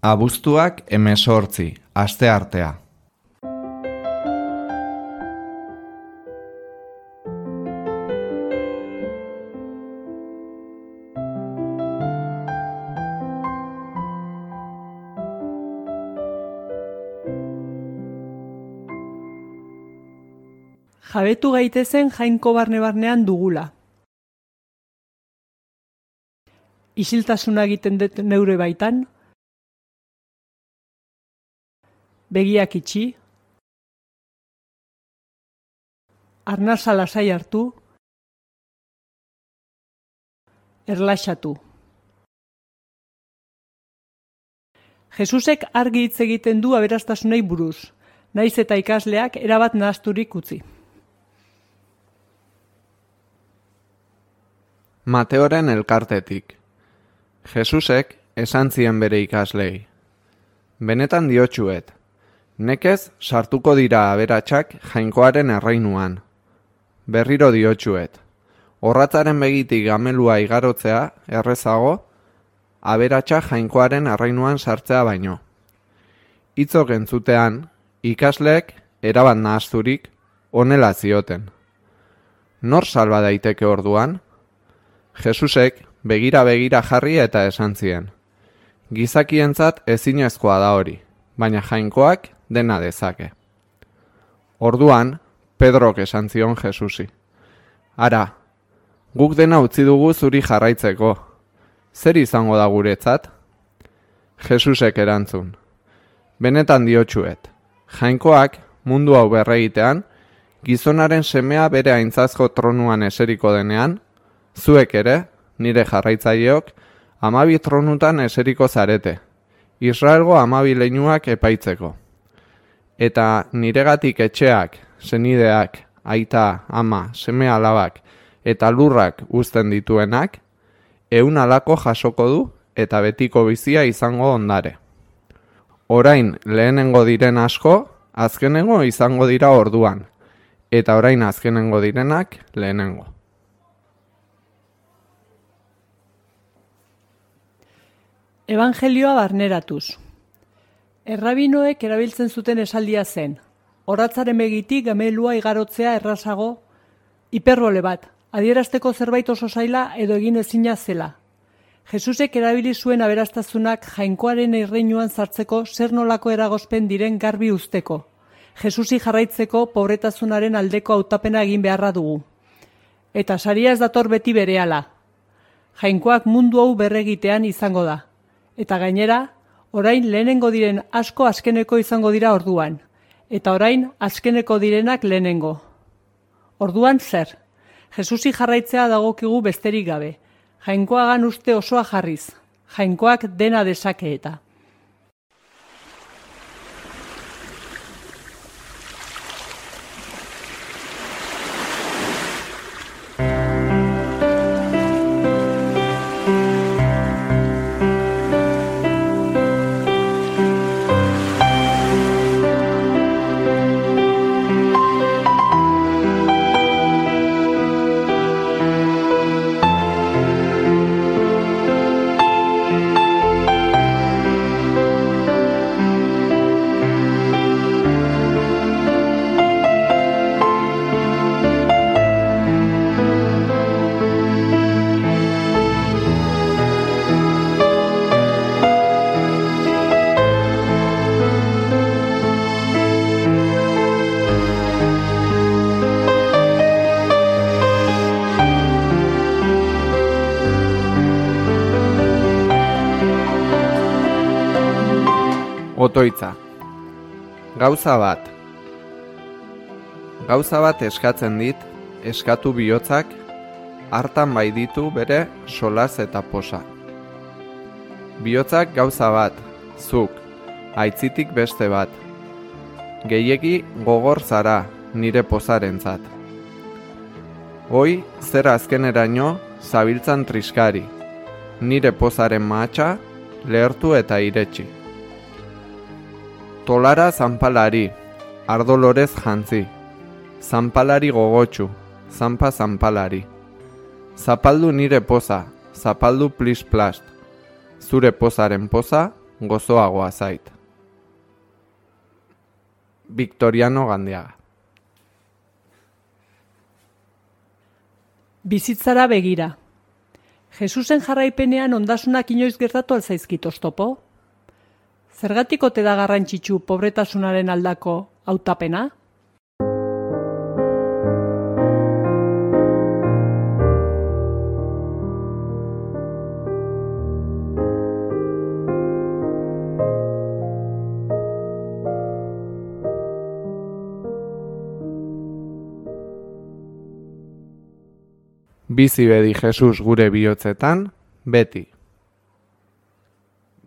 Abuztuak 18, asteartea. Jabetu gaitezen Jainko barne-barnean dugula. Isiltasuna egiten dut neure baitan, begiak itxi, arnasa lasai hartu, erlaxatu. Jesusek argi hitz egiten du aberastasunei buruz, naiz eta ikasleak erabat nahasturik utzi. Mateoren elkartetik. Jesusek esan zien bere ikaslei: benetan diotsuet, nekez sartuko dira aberatsak Jainkoaren erreinuan. Berriro diotsuet, orratzaren begitik gamelua igarotzea errezago, aberatsak Jainkoaren erreinuan sartzea baino. Hitzok entzutean, ikasleek erabat nahasturik honela zioten: nor salba daiteke orduan? Jesusek begira jarri eta esan zien: gizakientzat ezinezkoa da hori, baina Jainkoak dena dezake. Orduan, Pedrok esan zion Jesusi: ara, guk dena utzi dugu zuri jarraitzeko, zer izango da guretzat? Jesusek erantzun: benetan diotsuet, Jainkoak mundu hau berregitean, gizonaren semea bere aintzazko tronuan eseriko denean, zuek ere, nire jarraitzaileok, 12 tronutan eseriko zarete, Israelgo 12 leinuak epaitzeko. Eta niregatik etxeak, senideak, aita, ama, seme alabak eta lurrak uzten dituenak, 100 halako jasoko du eta betiko bizia izango ondare. Orain lehenengo diren asko, azkenengo izango dira orduan, eta orain azkenengo direnak lehenengo. Evangelioa barneratuz. Errabinoek erabiltzen zuten esaldia zen: orratzaren begitik gamelua igarotzea errazago, hiperbole bat, adierazteko zerbait oso zaila edo egin ezina zela. Jesusek erabili zuen aberastazunak Jainkoaren erreinuan sartzeko zer nolako eragozpen diren garbi uzteko. Jesusi jarraitzeko pobretasunaren aldeko hautapena egin beharra dugu. Eta saria ez dator beti berehala. Jainkoak mundu hau berregitean izango da. Eta gainera, orain lehenengo diren asko azkeneko izango dira orduan. Eta orain azkeneko direnak lehenengo. Orduan zer? Jesusi jarraitzea dagokigu besterik gabe. Jainkoagan uste osoa jarriz. Jainkoak dena dezake eta. Otoitza. Gauza bat eskatzen dit, eskatu bihotzak, hartan bai ditu bere solaz eta posa. Bihotzak gauza bat, zuk, aitzitik beste bat. Gehiegi gogor zara nire posarentzat. Hoi zer azkeneraino zabiltzan triskari, nire pozaren mahatsa lehertu eta iretsi. Tolara zanpalari, ardolorez jantzi, zanpalari gogotsu, zanpalari. Zapaldu nire poza, zapaldu plis-plast, zure pozaren poza gozoagoa zait. Victoriano Gandiaga. Bizitzara begira. Jesusen jarraipenean ondasunak inoiz gertatu alzaizkit oztopo? Zergatik ote da garrantzitsu pobretasunaren aldako hautapena? Bizi bedi Jesus gure bihotzetan, beti.